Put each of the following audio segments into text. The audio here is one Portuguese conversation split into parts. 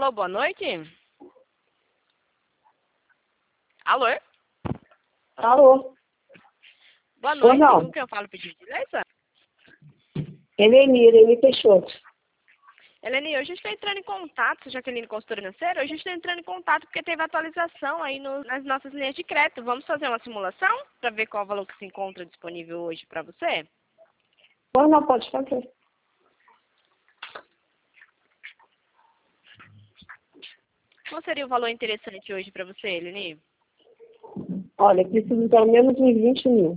Alô, boa noite. Alô? Alô? Boa noite, não. com quem eu falo, pedido de licença? Eleni Peixoto. Eleni, hoje a gente está entrando em contato, Jaqueline Consultora Financeira, hoje a gente está entrando em contato porque teve atualização aí nas nossas linhas de crédito. Vamos fazer uma simulação para ver qual o valor que se encontra disponível hoje para você? Não, pode fazer. Qual seria o valor interessante hoje para você, Eleni? Olha, preciso pelo menos uns 20 mil.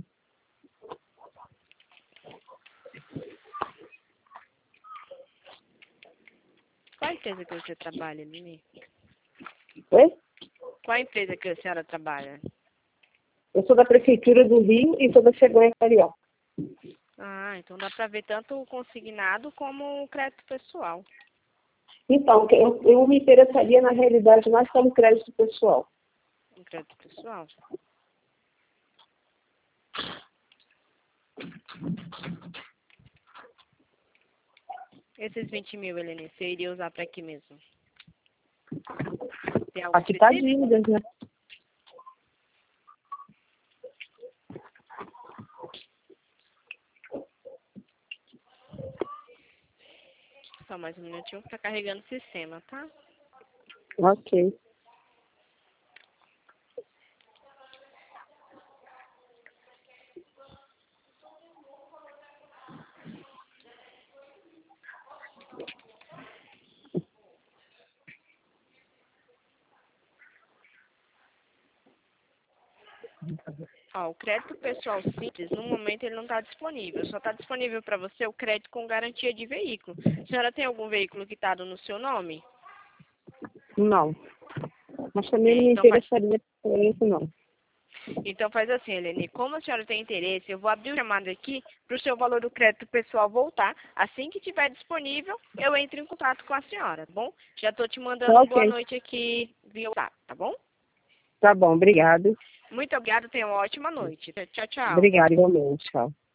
Qual a empresa que você trabalha, Eleni? Oi? Qual a empresa que a senhora trabalha? Eu sou da Prefeitura do Rio e sou da Cegonha Carioca. Ah, então dá para ver tanto o consignado como o crédito pessoal. Então, eu me interessaria, na realidade, mais pelo crédito pessoal. Um crédito pessoal? Esses 20 mil, Eleni, você iria usar para aqui mesmo? Tem algo Aqui está específico? dívidas, né? Só mais um minutinho que tá carregando o sistema, tá? Ok. Ó, o crédito pessoal simples, no momento ele não está disponível. Só está disponível para você o crédito com garantia de veículo. A senhora tem algum veículo quitado no seu nome? Não. Mas também não me Então faz. interessaria por isso, não. Então faz assim, Eleni, como a senhora tem interesse, eu vou abrir o chamado aqui para o seu valor do crédito pessoal voltar. Assim que tiver disponível, eu entro em contato com a senhora, tá bom? Já estou te mandando um boa Ok. noite aqui via WhatsApp, tá bom? Tá bom, obrigado. Muito obrigada, tenha uma ótima noite. Tchau, tchau. Obrigada, igualmente. Tchau.